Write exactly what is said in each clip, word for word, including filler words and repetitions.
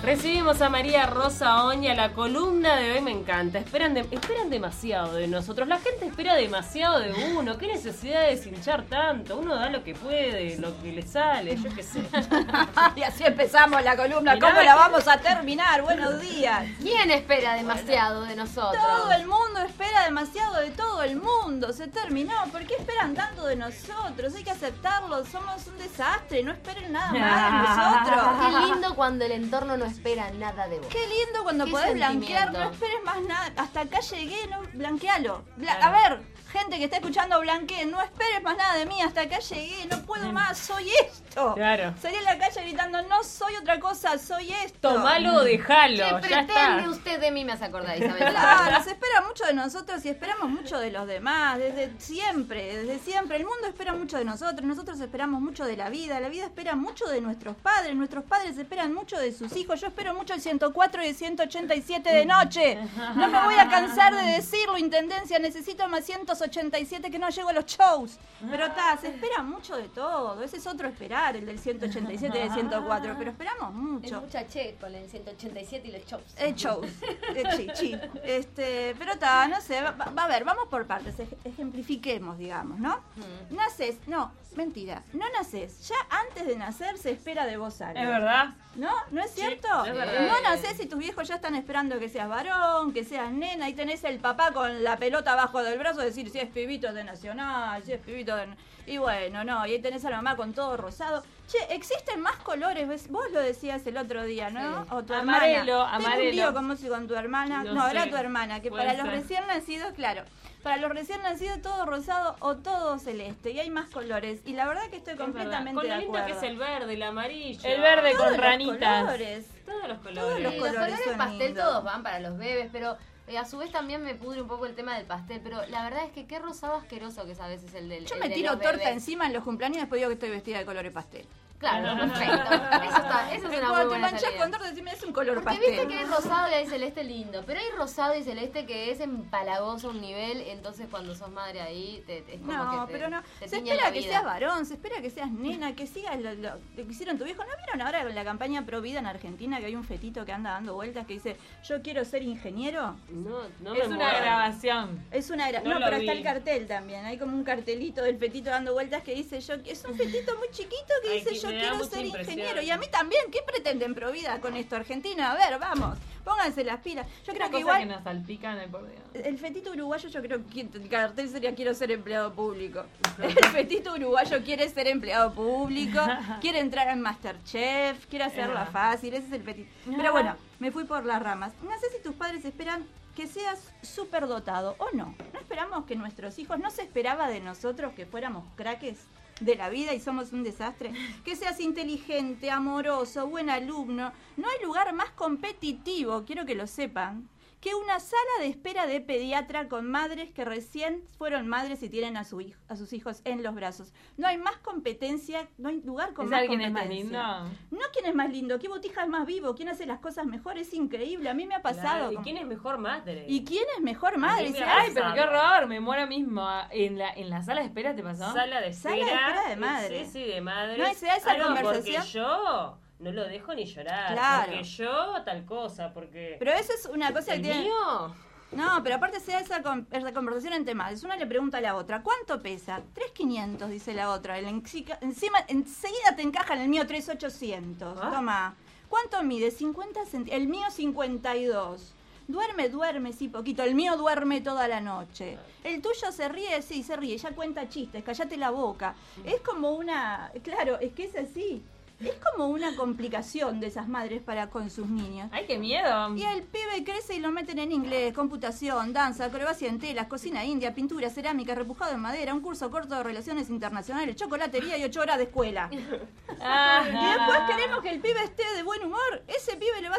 Recibimos a María Rosa Oña. La columna de hoy me encanta. Esperan, de, esperan demasiado de nosotros. La gente espera demasiado de uno. ¿Qué necesidad de deshinchar tanto? Uno da lo que puede, lo que le sale, yo qué sé. Y así empezamos la columna. Mirá, ¿cómo la vamos a terminar? Buenos días. ¿Quién espera demasiado de nosotros? Todo el mundo espera demasiado de todo el mundo. Se terminó. ¿Por qué esperan tanto de nosotros? Hay que aceptarlo. Somos un desastre. No esperen nada más de nosotros. Qué lindo cuando el entorno no espera nada de vos. Qué lindo cuando podés blanquear. No esperes más nada. Hasta acá llegué, no, blanquealo. Bla- a ver, gente que está escuchando, blanqueen. No esperes más nada de mí. Hasta acá llegué, no puedo más. Soy esto. Claro. Salí a la calle gritando, no soy otra cosa, soy esto. Tomalo o dejalo. ¿Qué Ya pretende está. usted de mí? Me hace acordar, Isabel. Claro, se espera mucho de nosotros y esperamos mucho de los demás, desde siempre, desde siempre. El mundo espera mucho de nosotros, nosotros esperamos mucho de la vida, la vida espera mucho de nuestros padres, nuestros padres esperan mucho de sus hijos. Yo espero mucho el ciento cuatro y el ciento ochenta y siete de noche. No me voy a cansar de decirlo, Intendencia, necesito más ciento ochenta y siete que no llego a los shows. Pero está, se espera mucho de todo, ese es otro esperar, el del ciento ochenta y siete y el ciento cuatro, pero esperamos Es mucho. mucha che con el ciento ochenta y siete y los shows. Eh, shows. Eh, sí, sí. Este, pero está, no sé, va, va a ver, vamos por partes, ej- ejemplifiquemos, digamos, ¿no? Mm. Naces, no, mentira, no naces, ya antes de nacer se espera de vos algo. ¿Es verdad? ¿No? ¿No es cierto? es verdad. No nacés y tus viejos ya están esperando que seas varón, que seas nena, y tenés el papá con la pelota abajo del brazo, decir si es pibito de Nacional, si es pibito de... Y bueno, no, y ahí tenés a la mamá con todo rosado. Che, existen más colores, ¿ves? Vos lo decías el otro día, ¿no? Sí. O tu Amarelo, hermana. Tengo amarelo. un lío con, vos y con tu hermana. No No, sé. era tu hermana, que Puede para los ser. recién nacidos, claro, para los recién nacidos todo rosado o todo celeste, y hay más colores. Y la verdad que estoy Es verdad. completamente Con lo de lindo acuerdo. que es el verde, el amarillo. El verde Todos con los ranitas. colores. Todos los colores. Todos los Sí, colores los colores son pastel lindos. todos van para los bebés, pero eh, a su vez también me pudre un poco el tema del pastel, pero la verdad es que qué rosado asqueroso que es a veces el del Yo el me de tiro los torta bebés. encima en los cumpleaños y después digo que estoy vestida de colores pastel. Claro, perfecto. Eso, está, eso es Eh, una muy Cuando te buena manchás salida. con torta, decime, es un color Porque pastel. viste que hay rosado y hay celeste lindo, pero hay rosado y celeste que es empalagoso a un nivel, entonces cuando sos madre ahí te, te- es como No, que te, pero no. te Se tiñe espera la que vida. seas varón, se espera que seas nena, que sigas lo, lo- lo que hicieron tu viejo. ¿No vieron ahora con la campaña Pro Vida en Argentina que hay un fetito que anda dando vueltas que dice, yo quiero ser ingeniero? No, no Es me una muero. grabación. Es una gra- No no, lo pero vi. está el cartel también. Hay como un cartelito del fetito dando vueltas que dice yo es un fetito muy chiquito que Ay, dice que yo me da quiero mucha ser impresión. ingeniero. Y a mí también. ¿Qué pretenden Pro Vida con esto, Argentina? A ver, vamos. Pónganse las pilas. Yo creo Una que cosa igual que nos salpican de por Dios. el fetito uruguayo, yo creo que el cartel sería quiero ser empleado público. El fetito uruguayo quiere ser empleado público, quiere entrar en Masterchef, quiere hacerla fácil, ese es el fetito. Pero bueno, me fui por las ramas. No sé si tus padres esperan que seas superdotado o no. No esperamos que nuestros hijos, no se esperaba de nosotros que fuéramos craques de la vida y somos un desastre. Que seas inteligente, amoroso, buen alumno. No hay lugar más competitivo, quiero que lo sepan, que una sala de espera de pediatra con madres que recién fueron madres y tienen a, su hijo, a sus hijos en los brazos. No hay más competencia, no hay lugar con ¿Es más alguien es competencia. más lindo? No quién es más lindo, qué botija es más vivo, quién hace las cosas mejor, es increíble. A mí me ha pasado. Claro, ¿y como- quién es mejor madre? ¿Y quién es mejor madre? A mí me Se ha Ay, hace- pero qué horror, me muero mismo. ¿En la, en la sala de espera te pasó? Sala de Sala de espera. espera de madre. Sí, sí, de madre. No, y se da esa conversación. Porque yo no lo dejo ni llorar. Claro. Porque yo tal cosa, porque... Pero eso es una cosa que ¿El tiene... mío? No, pero aparte se da esa, con- esa conversación entre madres. Una le pregunta a la otra, ¿cuánto pesa? tres mil quinientos, dice la otra. El encica- encima, enseguida te encaja en el mío tres mil ochocientos. Ah. Toma. ¿Cuánto mide? cincuenta centímetros. El mío cincuenta y dos. Duerme, duerme, sí, poquito. El mío duerme toda la noche. El tuyo se ríe, sí, se ríe. Ya cuenta chistes, cállate la boca. Es como una... Claro, es que es así. Es como una complicación de esas madres para con sus niños. Ay, qué miedo. Y el pibe crece y lo meten en inglés, computación, danza, acrobacia en telas, cocina india, pintura, cerámica, repujado en madera, un curso corto de relaciones internacionales, chocolatería y ocho horas de escuela. Ah, Y después queremos que el pibe esté de buen humor. Ese pibe le va a hacer bullying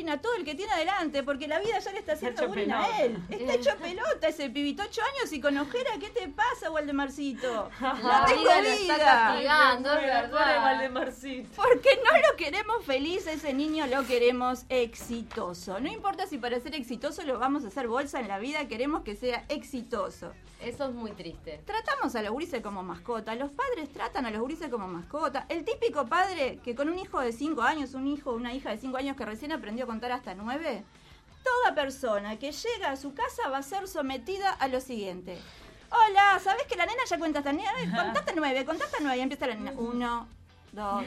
bullying a todo el que tiene adelante, porque la vida ya le está haciendo hecho bullying a pelota. él. Está hecho pelota ese pibito, ocho años y con ojera, ¿qué te pasa, Waldemarcito? No La tengo vida lo está vida. castigando, es Pobre verdad. Valdemarcito. Porque no lo queremos feliz, ese niño lo queremos exitoso. No importa si para ser exitoso lo vamos a hacer bolsa en la vida, queremos que sea exitoso. Eso es muy triste. Tratamos a los gurises como mascota, los padres tratan a los gurises como mascota. El típico padre que con un hijo de cinco años, un hijo o una hija de cinco años que recién aprendió a contar hasta nueve, toda persona que llega a su casa va a ser sometida a lo siguiente. Hola, ¿sabés que la nena ya cuenta hasta nueve? Contá hasta nueve, contá hasta nueve. Y empieza la nena. Uno, dos,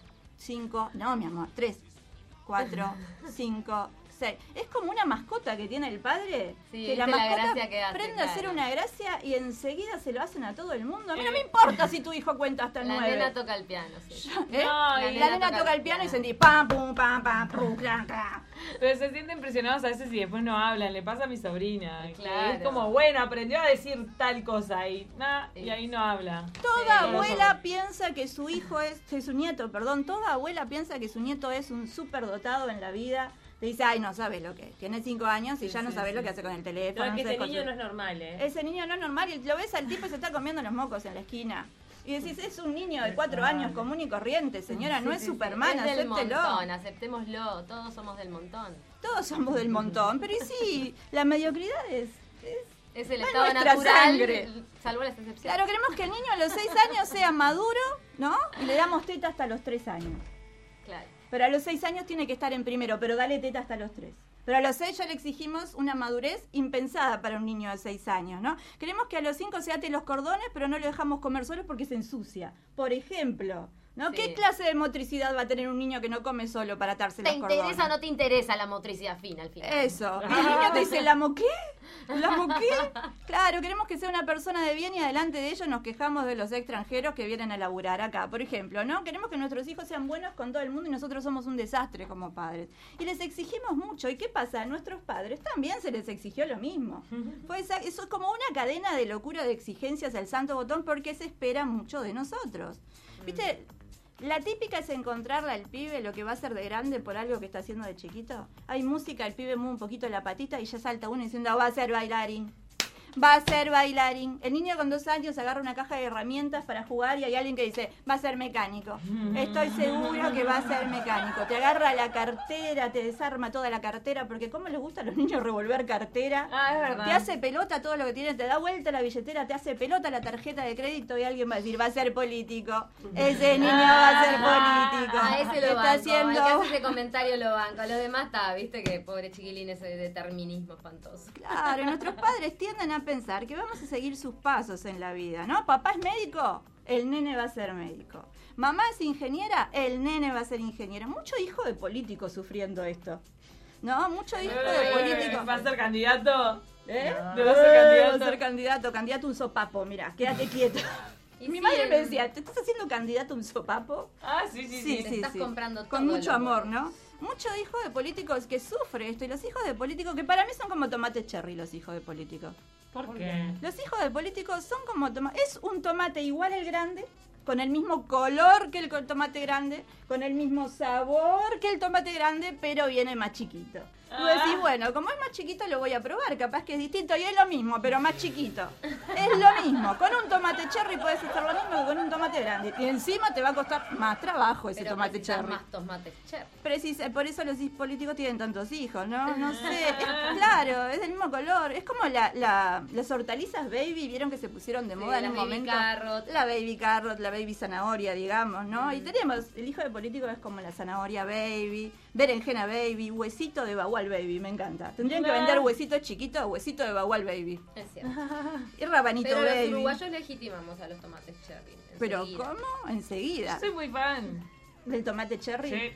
cinco, no, mi amor, tres, cuatro, cinco, seis. Es como una mascota que tiene el padre. Sí, que la viste la mascota gracia que hace, prende a hacer claro. una gracia y enseguida se lo hacen a todo el mundo. A mí no me importa si tu hijo cuenta hasta La nueve. nena toca el piano, sí. ¿Eh? No, la, y- nena toca el piano y sentí pam, pum, pam, pam, pum, clan, clan. Pero se sienten presionados a veces y después no hablan. Le pasa a mi sobrina. que Claro. Es como, bueno, aprendió a decir tal cosa y, nah, y ahí no habla. Toda Sí. abuela piensa que su hijo es, que su nieto, perdón, toda abuela piensa que su nieto es un superdotado en la vida. Le dice, ay, no sabes lo que es. Tiene cinco años y Sí, ya no sí, sabes sí, lo que sí. hace con el teléfono. No, es que sé este con niño su- no es normal, ¿eh? Ese niño no es normal y lo ves al tipo y se está comiendo los mocos en la esquina. Y decís, es un niño de cuatro años común y corriente, señora, no Sí, es sí, sí. Superman, Es del acéptelo. montón, aceptémoslo. Todos somos del montón. Todos somos del montón, pero y sí, la mediocridad es... es- Es el No es estado nuestra natural, sangre. salvo las excepciones. Claro, queremos que el niño a los seis años sea maduro, ¿no? Y le damos teta hasta los tres años. Claro. Pero a los seis años tiene que estar en primero, pero dale teta hasta los tres. Pero a los seis ya le exigimos una madurez impensada para un niño de seis años, ¿no? Queremos que a los cinco se ate los cordones, pero no lo dejamos comer solo porque se ensucia. Por ejemplo, ¿no? Sí. ¿Qué clase de motricidad va a tener un niño que no come solo para atarse ¿Te los cordones? interesa o no te interesa la motricidad fina al final? Eso. Y el niño te dice, ¿la moqué? ¿La moqué? Claro, queremos que sea una persona de bien y adelante de ellos nos quejamos de los extranjeros que vienen a laburar acá. Por ejemplo, ¿no? Queremos que nuestros hijos sean buenos con todo el mundo y nosotros somos un desastre como padres. Y les exigimos mucho. ¿Y qué pasa? A nuestros padres también se les exigió lo mismo. Fue esa- eso es como una cadena de locura de exigencias al santo botón porque se espera mucho de nosotros. ¿Viste? La típica es encontrarle al pibe lo que va a ser de grande por algo que está haciendo de chiquito. Hay música, el pibe mueve un poquito la patita y ya salta uno diciendo, va a ser bailarín. Va a ser bailarín. El niño con dos años agarra una caja de herramientas para jugar y hay alguien que dice, va a ser mecánico. Estoy seguro que va a ser mecánico. Te agarra la cartera, te desarma toda la cartera, porque ¿cómo les gusta a los niños revolver cartera? Ah, es verdad. Te hace pelota todo lo que tiene, te da vuelta la billetera, te hace pelota la tarjeta de crédito y alguien va a decir, va a ser político. Ese niño va a ser político. A ese lo Está banco, haciendo... el que hace ese comentario lo banco. A los demás está, viste que pobre chiquilín ese determinismo espantoso. Claro, nuestros padres tienden a pensar que vamos a seguir sus pasos en la vida, ¿no? Papá es médico, el nene va a ser médico. Mamá es ingeniera, el nene va a ser ingeniero. Mucho hijo de político sufriendo esto, ¿no? Mucho hijo de político. ¿Va a ser candidato? ¿Eh? ¿Le va a ser Eh, candidato? va a ser candidato, candidato a un sopapo, mira, quédate quieto. Y Mi sí, madre el- me decía, ¿te estás haciendo candidato a un sopapo? Ah, sí, sí, sí. Te estás comprando Con todo mucho lo amor, bueno. ¿no? Muchos hijos de políticos que sufren esto, y los hijos de políticos, que para mí son como tomate cherry los hijos de políticos. ¿Por qué? Los hijos de políticos son como tomate, es un tomate igual al grande, con el mismo color que el co- tomate grande, con el mismo sabor que el tomate grande, pero viene más chiquito. Tú Ah. decís, bueno, como es más chiquito lo voy a probar, capaz que es distinto y es lo mismo, pero más chiquito. Es lo mismo. Con un tomate cherry puedes hacer lo mismo que con un tomate grande. Y encima te va a costar más trabajo ese Pero tomate necesitas cherry. más tomates cherry. Precisa, por eso los políticos tienen tantos hijos, ¿no? No sé, es, claro, es del mismo color. Es como la, la, las hortalizas baby, vieron que se pusieron de Sí, moda en la un baby momento. carrot. La baby carrot, la baby zanahoria, digamos, ¿no? Y tenemos, el hijo de político es como la zanahoria baby, berenjena baby, huesito de bagual baby, me encanta. Tendrían que Ah. vender huesitos chiquitos, huesito de bagual baby. Es cierto. Y rabanito Pero los baby. uruguayos legitimamos a los tomates cherry. Pero enseguida. ¿cómo? Enseguida. Yo soy muy fan. ¿Del tomate cherry? Sí.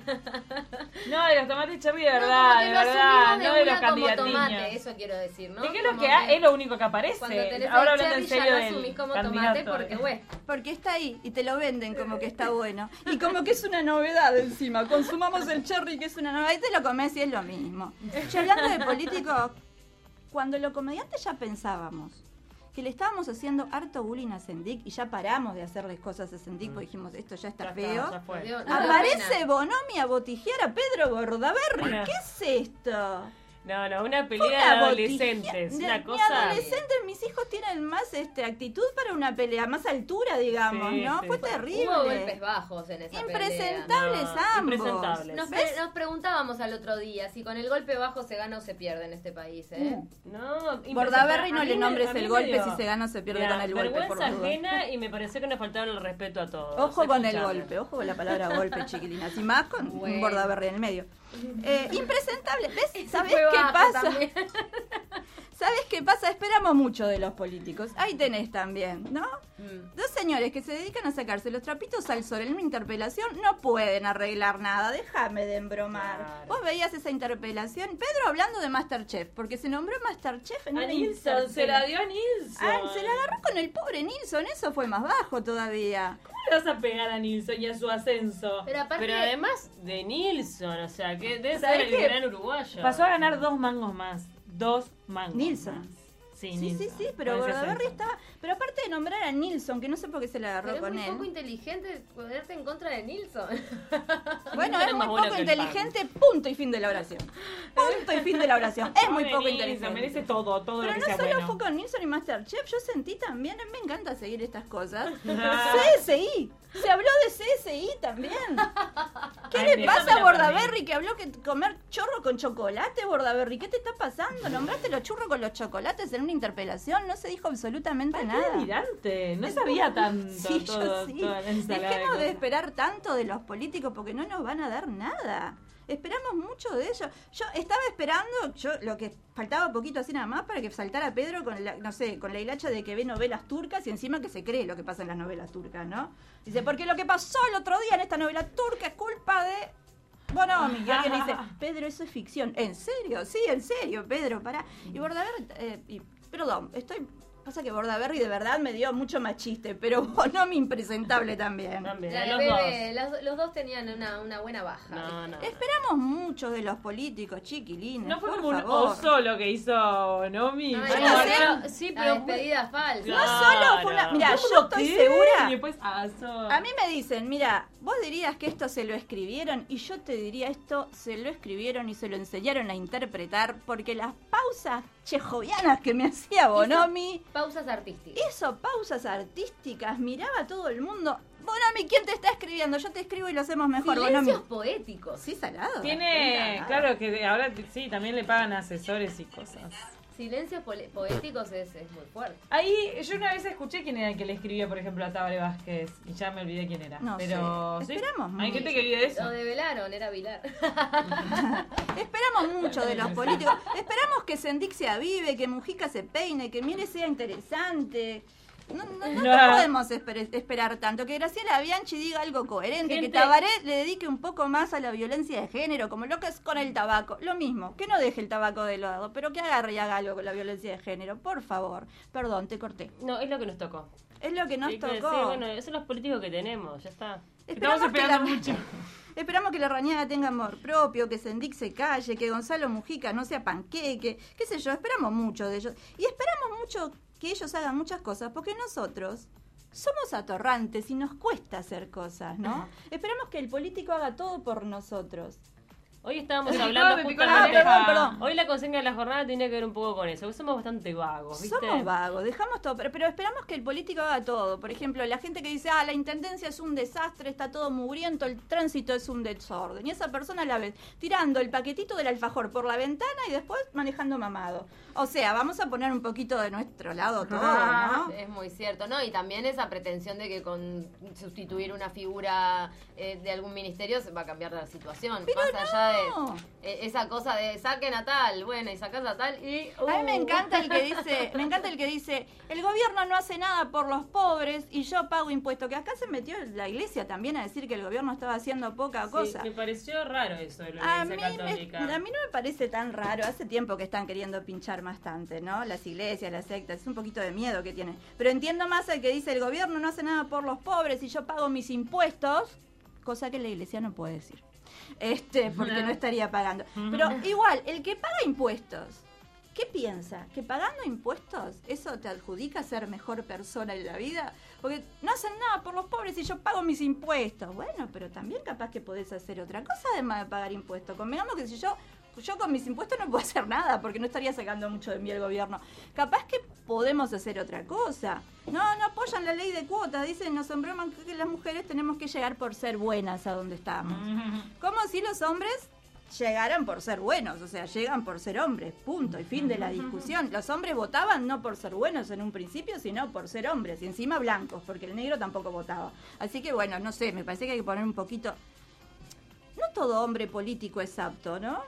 No, de los tomates cherry de No, verdad, como que de lo verdad, asumimos de no de los una como tomate, candidatiños. eso quiero decir, ¿no? ¿Y qué es lo Como que ha- es lo único que aparece? Cuando tenés Ahora el hablando cherry en ya serio lo del asumís como tomate candidato. porque, güey, Porque está ahí y te lo venden como que está bueno. Y como que es una novedad encima. Consumamos el cherry que es una novedad y te lo comes y es lo mismo. Y hablando de políticos, cuando los comediantes ya pensábamos que le estábamos haciendo harto bullying a Sendik y ya paramos de hacerles cosas a Sendik porque dijimos, esto ya está Ya feo. está, ya fue. Dios, no, Aparece no, Bonomi a botijear a Pedro Bordaberry. Bueno. ¿Qué es esto? No, no, una Fue pelea de una adolescentes. botija- Una de- cosa. Mi adolescentes, mis hijos tienen más este, actitud para una pelea, más altura, digamos, Sí, ¿no? sí. Fue terrible. Hubo golpes bajos en esa pelea. Impresentables No, ambos. impresentables. Nos, ¿Ves? pre- nos preguntábamos al otro día si con el golpe bajo se gana o se pierde en este país, ¿eh? Uh. No, Bordaberry a no mí le me- nombres a mí el me golpe, dio- si se gana o se pierde Mirá, con el golpe, por vergüenza las dudas. ajena y me pareció que nos faltaron el respeto a todos. Ojo con el Escuchame. golpe, ojo con la palabra golpe, chiquilinas. Y más con Bueno. un Bordaberry en el medio. Eh, impresentable. ¿Ves? ¿Sabés Fue qué bajo pasa? también. ¿Sabes qué pasa? Esperamos mucho de los políticos. Ahí tenés también, ¿no? Mm. Dos señores que se dedican a sacarse los trapitos al sol en una interpelación no pueden arreglar nada. Déjame de embromar. Claro. Vos veías esa interpelación. Pedro hablando de Masterchef, porque se nombró Masterchef en A una Nilsson, se la interpelación. dio a Nilsson. Ah, se la agarró con el pobre Nilsson. Eso fue más bajo todavía. ¿Cómo le vas a pegar a Nilsson y a su ascenso? Pero aparte, Pero además de Nilsson, o sea, que debe ser ¿Sabés el qué? gran uruguayo. Pasó a ganar dos mangos más. Dos mangos Nilsson. más. Sí, Sí, sí, Nilsson. sí, pero No es Bordaberry ascenso. está... Pero aparte de nombrar a Nilsson, que no sé por qué se la agarró pero es con muy él. poco inteligente ponerte en contra de Nilsson. Bueno, Nilsson es es muy más bueno poco que el inteligente, punto y fin de la oración. Punto y fin de la oración. Es muy Pobre poco Nilsson, inteligente. merece todo, todo Pero lo que no sea solo bueno. fue con Nilsson y Masterchef, yo sentí también, a mí me encanta seguir estas cosas. Ah. C S I, se habló de C S I también. ¿Qué Ay, le esa pasa me a la Bordaberry que habló que comer chorro con chocolate, Bordaberry? ¿Qué te está pasando? ¿Nombraste los churros con los chocolates en una interpelación? No se dijo absolutamente Ay, qué nada. delirante. No sabía tanto Sí, todo, yo sí. toda la ensalada Dejemos de cosas. esperar tanto de los políticos porque no nos van a dar nada. Esperamos mucho de ellos. Yo estaba esperando, yo lo que faltaba poquito así nada más para que saltara Pedro con la, no sé, con la hilacha de que ve novelas turcas y encima que se cree lo que pasa en las novelas turcas, ¿no? Dice, porque lo que pasó el otro día en esta novela turca es culpa de Bonomi. Y alguien le dice, Pedro, eso es ficción. ¿En serio? Sí, en serio, Pedro, pará. Y Bordaberry, eh, y, perdón, estoy... Pasa que Bordaberry de verdad me dio mucho más chiste, pero Bonomi impresentable también. También, La de los Bebe, dos. las- los dos tenían una, una buena baja. No, no. Esperamos mucho de los políticos, chiquilines. No fue por como un favor. oso lo que hizo Bonomi. Ay, Bueno, la- sí, la- sí, la pero- despedida falsa. No solo fue una... Mira, ¿Cómo yo estoy qué? segura... Y después aso. A mí me dicen, mira, vos dirías que esto se lo escribieron y yo te diría esto se lo escribieron y se lo enseñaron a interpretar porque las pausas chejovianas que me hacía Bonomi, Pausas artísticas. eso, pausas artísticas, miraba a todo el mundo. Bonomi, ¿quién te está escribiendo? Yo te escribo y lo hacemos mejor, Silencios Bonomi. poéticos. Sí, salado. Tiene, Nada. claro que de- ahora sí, también le pagan asesores y cosas. Silencios pole- poéticos es, es muy fuerte. Ahí, yo una vez escuché quién era el que le escribía, por ejemplo, a Tabaré Vázquez, y ya me olvidé quién era. No Pero sé. sí, Esperamos hay mucho. gente que vive de eso. Lo develaron, era Vilar. Esperamos mucho de los políticos. Esperamos que Sendik se avive, que Mujica se peine, que Mire sea interesante. No, no, no, no podemos esper- esperar tanto. Que Graciela Bianchi diga algo coherente. Gente- Que Tabaré le dedique un poco más a la violencia de género, como lo que es con el tabaco. Lo mismo, que no deje el tabaco de lado, pero que agarre y haga algo con la violencia de género. Por favor. Perdón, te corté. No, es lo que nos tocó. Es lo que nos Hay que tocó. decir, bueno, esos son los políticos que tenemos, ya está. Estamos que la- esperando mucho. Esperamos que la Rañaga tenga amor propio, que Sendik se calle, que Gonzalo Mujica no sea panqueque, qué sé yo, esperamos mucho de ellos. Y esperamos mucho que ellos hagan muchas cosas, porque nosotros somos atorrantes y nos cuesta hacer cosas, ¿no? Esperamos que el político haga todo por nosotros. Hoy estábamos Me picó, hablando me picó justamente... la oreja. Perdón, Hoy la consigna de la jornada tiene que ver un poco con eso, porque somos bastante vagos, ¿viste? Somos vagos, dejamos todo, pero, pero esperamos que el político haga todo. Por ejemplo, la gente que dice, ah, la intendencia es un desastre, está todo mugriento, el tránsito es un desorden. Y esa persona la ves tirando el paquetito del alfajor por la ventana y después manejando mamado. O sea, vamos a poner un poquito de nuestro lado todo, ¿no? Es muy cierto, ¿no? Y también esa pretensión de que con sustituir una figura eh, de algún ministerio se va a cambiar la situación. Pero Más allá no. de eh, esa cosa de saquen a tal, bueno, y sacás a tal y... A mí me uh. encanta el que dice, me encanta el que dice, el gobierno no hace nada por los pobres y yo pago impuestos. Que acá se metió la iglesia también a decir que el gobierno estaba haciendo poca Sí, cosa. me pareció raro eso de la A mí, iglesia me- católica. a mí no me parece tan raro. Hace tiempo que están queriendo pinchar bastante, ¿no? Las iglesias, las sectas. Es un poquito de miedo que tienen. Pero entiendo más el que dice el gobierno no hace nada por los pobres y yo pago mis impuestos. Cosa que la iglesia no puede decir. Este, porque no estaría pagando. Pero igual, el que paga impuestos ¿qué piensa? ¿Que pagando impuestos eso te adjudica a ser mejor persona en la vida? Porque no hacen nada por los pobres y yo pago mis impuestos. Bueno, pero también capaz que podés hacer otra cosa además de pagar impuestos. Convengamos que si yo, yo con mis impuestos no puedo hacer nada porque no estaría sacando mucho de mí el gobierno. Capaz que podemos hacer otra cosa. No, no apoyan la ley de cuotas. Dicen, nos embroman que las mujeres tenemos que llegar por ser buenas a donde estamos. Como si los hombres llegaran por ser buenos, o sea, llegan por ser hombres, punto, y fin de la discusión. Los hombres votaban no por ser buenos en un principio, sino por ser hombres, y encima blancos, porque el negro tampoco votaba. Así que bueno, no sé, me parece que hay que poner un poquito... No todo hombre político es apto, ¿no?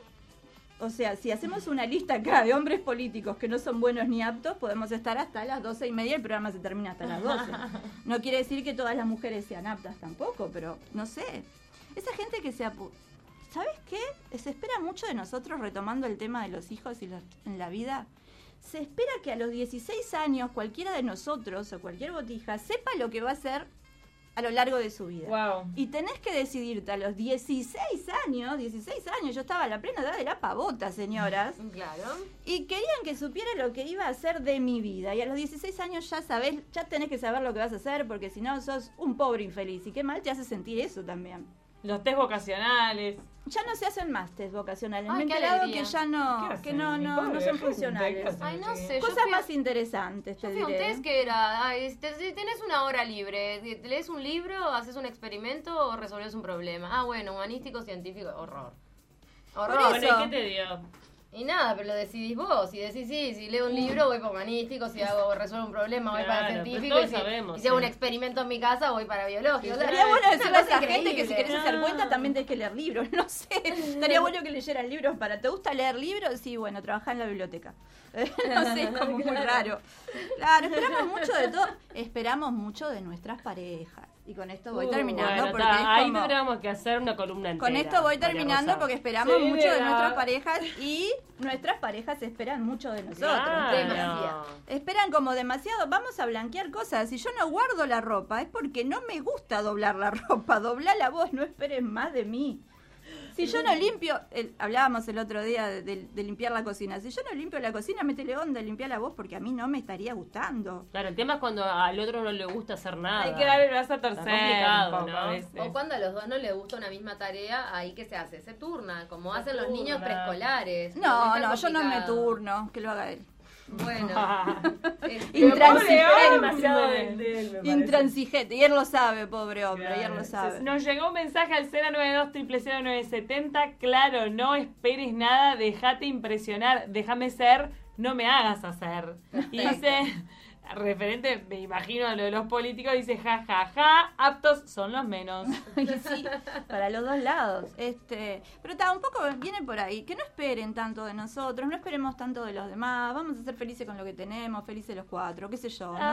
O sea, si hacemos una lista acá de hombres políticos que no son buenos ni aptos, podemos estar hasta las doce y media, el programa se termina hasta las doce. No quiere decir que todas las mujeres sean aptas tampoco, pero no sé. Esa gente que se... Apu- ¿Sabes qué? Se espera mucho de nosotros, retomando el tema de los hijos y los, en la vida. Se espera que a los dieciséis años cualquiera de nosotros o cualquier botija sepa lo que va a hacer a lo largo de su vida. Wow. Y tenés que decidirte a los dieciséis años, dieciséis años, yo estaba a la plena edad de la pavota, señoras. Claro. Y querían que supiera lo que iba a hacer de mi vida. Y a los dieciséis años ya sabés, ya tenés que saber lo que vas a hacer, porque si no sos un pobre infeliz. Y qué mal te hace sentir eso también. Los test vocacionales. Ya no se hacen más test vocacionales. Ay, Me he qué enterado alegría. que ya no, ¿Qué que hacen? no, Mi no, pobre no son gente, funcionales. ¿qué hacen? Ay, no sé. yo Cosas fui a- más interesantes, te Yo fui a un diré. test que era, ay, este, si tenés una hora libre, te lees un libro, haces un experimento o resolves un problema. Ah, bueno, humanístico, científico, horror. Horror. Por Bueno, eso. ¿y qué te dio? Y nada, pero lo decidís vos. Si decís sí, si leo un libro voy para humanístico, si hago resuelvo un problema voy para Claro, científico, pues y todos si, sabemos, y si hago sí. un experimento en mi casa voy para biológico. O sea, Estaría bueno es decirle a una esa cosa gente que si increíble. querés hacer Ah. cuenta también tenés que leer libros. No sé, estaría bueno que leyeran libros para... ¿Te gusta leer libros? Sí, bueno, trabajá en la biblioteca. No sé, es como muy raro. Claro, esperamos mucho de todo. Esperamos mucho de nuestras parejas. Y con esto voy Uh, terminando bueno, porque ta, es ahí como... tendríamos que hacer una columna entera. Con esto voy María terminando Rosa. porque esperamos Sí, mucho de ¿verdad? nuestras parejas y nuestras parejas esperan mucho de nosotros. Claro. Demasiado. Esperan como demasiado, vamos a blanquear cosas. Si yo no guardo la ropa es porque no me gusta doblar la ropa. Doblá vos, no esperes más de mí. Si yo no limpio, el- hablábamos el otro día de, de- de limpiar la cocina. Si yo no limpio la cocina, métele onda, limpiala vos porque a mí no me estaría gustando. Claro, el tema es cuando al otro no le gusta hacer nada. Hay que darle el brazo a torcer. Está complicado, un poco ¿no? a veces. O cuando a los dos no les gusta una misma tarea, ahí que se hace, se turna, como Se hacen los turna. niños preescolares. No, es tan no, yo no me complicado. turno, que lo haga él. Bueno, este, Intransigente. Pobre hombre. demasiado de- de él, me parece. Intransigente. Y él lo sabe, pobre hombre, y él Claro. lo sabe. Nos llegó un mensaje al cero nueve dos, cero cero cero nueve siete cero. Claro, no esperes nada, déjate impresionar, déjame ser, no me hagas hacer. Y dice, referente, me imagino a lo de los políticos, dice, ja, ja, ja, aptos son los menos. Y sí, para los dos lados. Este, pero ta, un poco viene por ahí. Que no esperen tanto de nosotros, no esperemos tanto de los demás. Vamos a ser felices con lo que tenemos, felices los cuatro, qué sé yo, no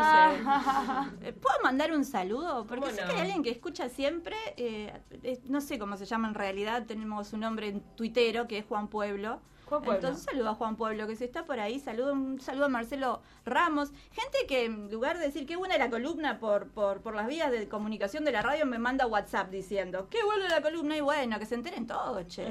Ah. sé. Eh, ¿Puedo mandar un saludo? Porque ¿Cómo sé no? que hay alguien que escucha siempre, eh, eh, no sé cómo se llama en realidad, tenemos un nombre en tuitero que es Juan Pueblo. Juan Pueblo. Entonces saludo a Juan Pueblo, que si está por ahí, saludo, un saludo a Marcelo Ramos. Gente que en lugar de decir qué buena la columna por, por, por las vías de comunicación de la radio, me manda WhatsApp diciendo, qué buena la columna, y bueno, que se enteren todos, che.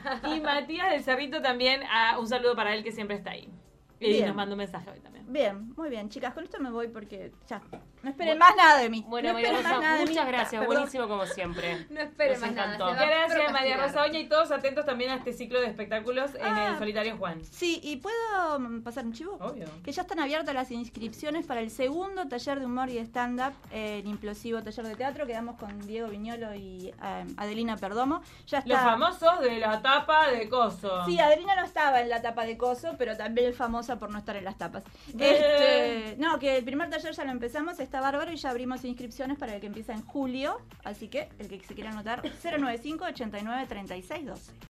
Y Matías del Cerrito también, ah, un saludo para él que siempre está ahí. Y Bien. nos mandó un mensaje hoy también. Bien, muy bien, chicas, con esto me voy porque ya, no esperen más nada de mí. Bueno, no María esperen más Rosa, nada de mí. muchas gracias, Perdón. buenísimo como siempre. no esperen Nos más nada. encantó. se va a Gracias María procrastinar. Rosa Oña y todos atentos también a este ciclo de espectáculos en Ah. el Solitario Juan. Sí, ¿y puedo mm, pasar un chivo? Obvio. Que ya están abiertas las inscripciones para el segundo taller de humor y stand-up, eh, el implosivo taller de teatro, que damos con Diego Viñolo y eh, Adelina Perdomo. Ya está. Los famosos de la tapa de coso. Sí, Adelina no estaba en la tapa de coso, pero también es famosa por no estar en las tapas. Bien. Este, no, que el primer taller ya lo empezamos, está bárbaro y ya abrimos inscripciones para el que empieza en julio. Así que el que se quiera anotar, cero nueve cinco, ochenta y nueve, treinta y seis doce.